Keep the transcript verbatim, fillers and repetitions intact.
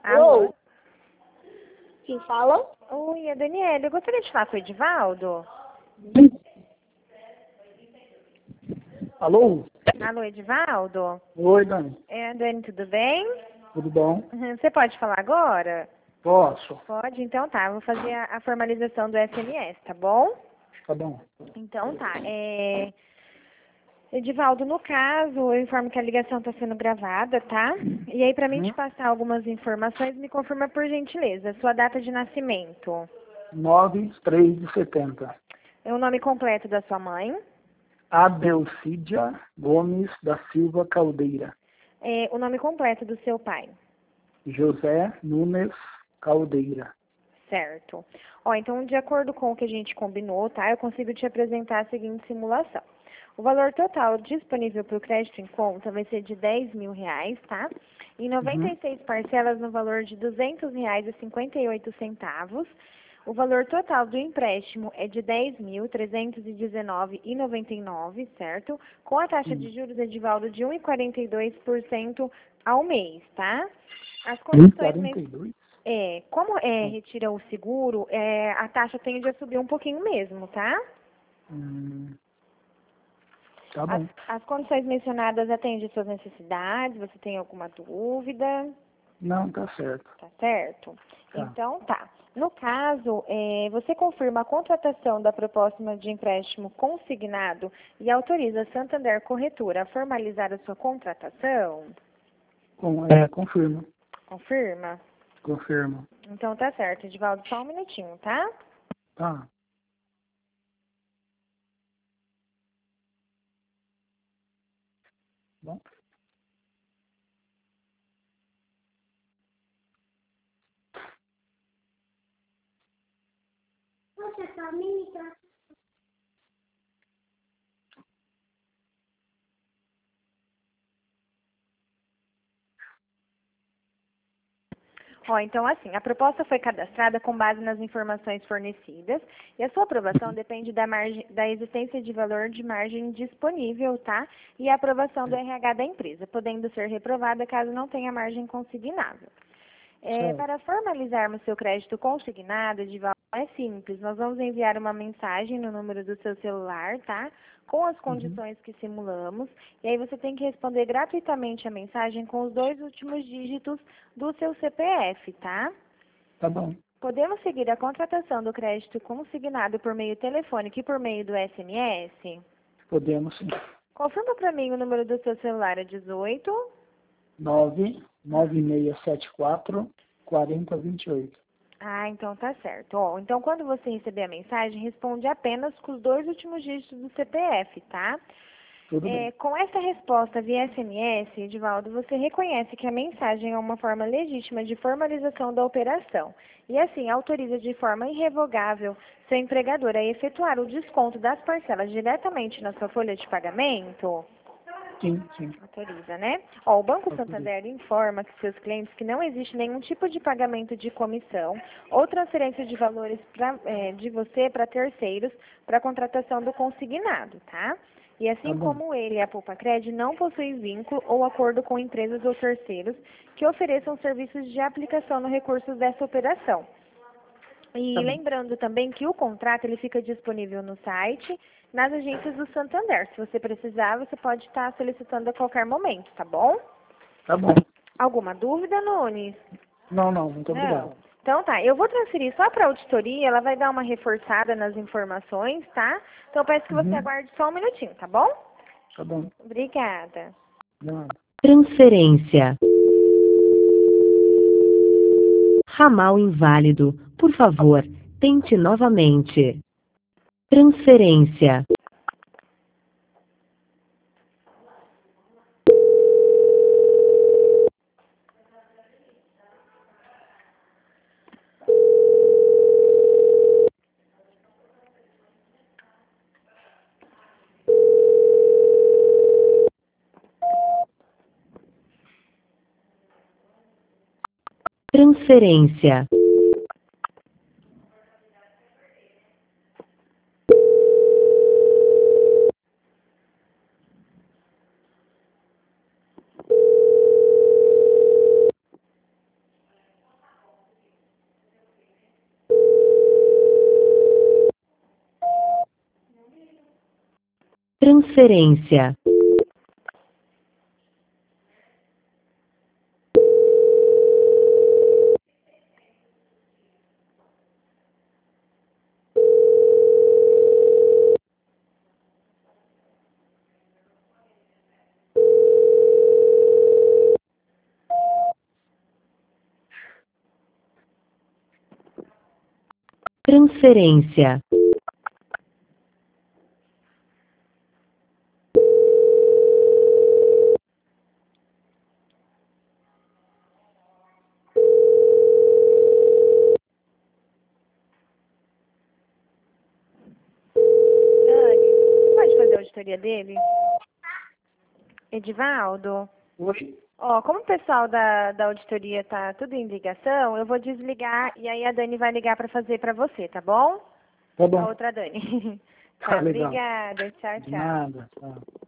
Alô? Quem fala? Oi, é a Daniela. Eu gostaria de falar com o Edivaldo. Alô? Alô, Edivaldo? Oi, Dani. É, Dani, tudo bem? Tudo bom? Uhum, Você pode falar agora? Posso? Pode? Então tá, eu vou fazer a, a formalização do S M S, tá bom? Tá bom. Então tá, é... Edivaldo, no caso, eu informo que a ligação está sendo gravada, tá? E aí, para mim te Uhum. passar algumas informações, me confirma por gentileza, sua data de nascimento, nove três de setenta. é o nome completo da sua mãe, Adelcídia Gomes da Silva Caldeira. é, o nome completo do seu pai. José Nunes Caldeira. Certo. Ó, então, de acordo com o que a gente combinou, tá? Eu consigo te apresentar a seguinte simulação. O valor total disponível para o crédito em conta vai ser de dez mil reais, tá? Em noventa Uhum. e seis parcelas no valor de duzentos reais e cinquenta e oito centavos. O valor total do empréstimo é de dez mil trezentos e dezenove reais e noventa e nove centavos, certo? Com a taxa de Sim. juros, Edivaldo, de um vírgula quarenta e dois por cento ao mês, tá? As um e condições quarenta e dois? é, como é, retira o seguro, é, a taxa tende a subir um pouquinho mesmo, tá? Hum, tá As, bom. as condições mencionadas atendem suas necessidades, você tem alguma dúvida, Não, tá certo. tá certo? Tá. Então, tá. No caso, é, você confirma a contratação da proposta de empréstimo consignado e autoriza a Santander Corretora a formalizar a sua contratação? Com, é, confirmo. Confirma? Confirmo. Então, tá certo, Edivaldo, só um minutinho, tá? Tá. Bom. Você tá me Ó, então assim, a proposta foi cadastrada com base nas informações fornecidas e a sua aprovação depende da, margem, da existência de valor de margem disponível, tá? E a aprovação do R H da empresa, podendo ser reprovada caso não tenha margem consignável. É, Certo. para formalizarmos seu crédito consignado, de valor é simples. Nós vamos enviar uma mensagem no número do seu celular, tá? Com as Uhum. condições que simulamos. E aí você tem que responder gratuitamente a mensagem com os dois últimos dígitos do seu C P F, tá? Tá bom. Podemos seguir a contratação do crédito consignado por meio telefônico e por meio do S M S? Podemos sim. Confirma para mim o número do seu celular, é dezoito. nove Hum. nove seis sete quatro quatro zero dois oito. Ah, então tá certo. Ó, então quando você receber a mensagem, responde apenas com os dois últimos dígitos do C P F, tá? Tudo É, bem. com essa resposta via S M S, Edivaldo, você reconhece que a mensagem é uma forma legítima de formalização da operação e assim autoriza de forma irrevogável seu empregador a efetuar o desconto das parcelas diretamente na sua folha de pagamento? Sim, sim. Autoriza, né? Ó, o Banco Autorizo. Santander informa que seus clientes que não existe nenhum tipo de pagamento de comissão ou transferência de valores pra, é, de você para terceiros para contratação do consignado, tá? E Tá assim bom. como ele e a Poupa-Cred não possuem vínculo ou acordo com empresas ou terceiros que ofereçam serviços de aplicação no recursos dessa operação. E Tá bom. lembrando também que o contrato ele fica disponível no site, nas agências do Santander. Se você precisar, você pode estar solicitando a qualquer momento, tá bom? Tá bom. Alguma dúvida, Nunes? Não, não. Muito obrigado. Não. Então tá, eu vou transferir só para a auditoria, ela vai dar uma reforçada nas informações, tá? Então eu peço que você Uhum. aguarde só um minutinho, tá bom? Tá bom. Obrigada. Nada. Transferência. Ramal inválido. Por favor, tente novamente. Transferência. Transferência. Transferência. Transferência. Dani, você pode fazer a auditoria dele? Edivaldo? Oi? Ó, como o pessoal da, da auditoria tá tudo em ligação, eu vou desligar e aí a Dani vai ligar para fazer para você, tá bom? Tá A bom. outra Dani. Tá Tá, legal. obrigada. Tchau, De tchau. nada. Tá.